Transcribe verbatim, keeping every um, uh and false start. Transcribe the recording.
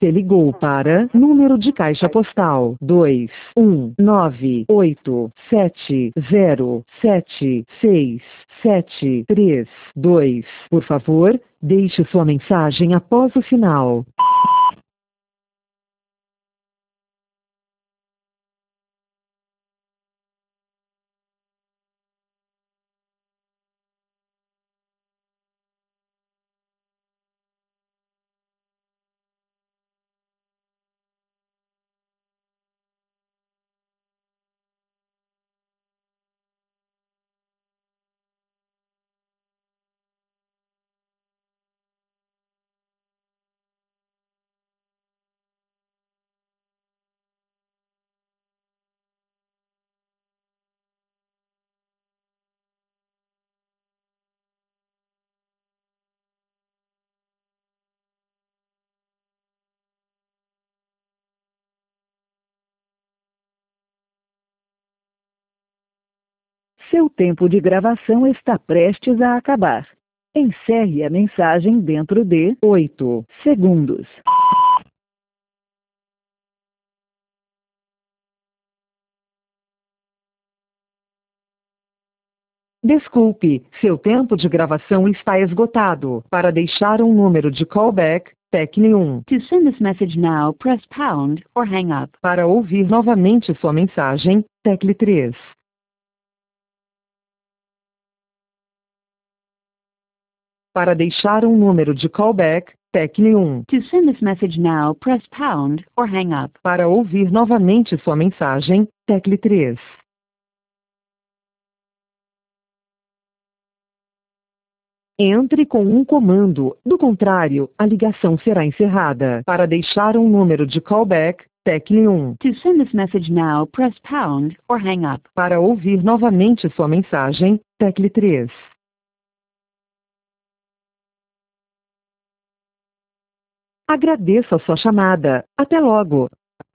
Você ligou para número de caixa postal dois um nove oito sete zero sete seis sete três dois. Por favor, deixe sua mensagem após o sinal. Seu tempo de gravação está prestes a acabar. Encerre a mensagem dentro de oito segundos. Desculpe, seu tempo de gravação está esgotado. Para deixar um número de callback, tecle um. To send this message now, press pound or hang up. Para ouvir novamente sua mensagem, tecle três. Para deixar um número de callback, tecle um. To send this message now, press pound or hang up. Para ouvir novamente sua mensagem, tecle três. Entre com um comando, do contrário, a ligação será encerrada. Para deixar um número de callback, tecle um. To send this message now, press pound or hang up. Para ouvir novamente sua mensagem, tecle três. Agradeço a sua chamada. Até logo.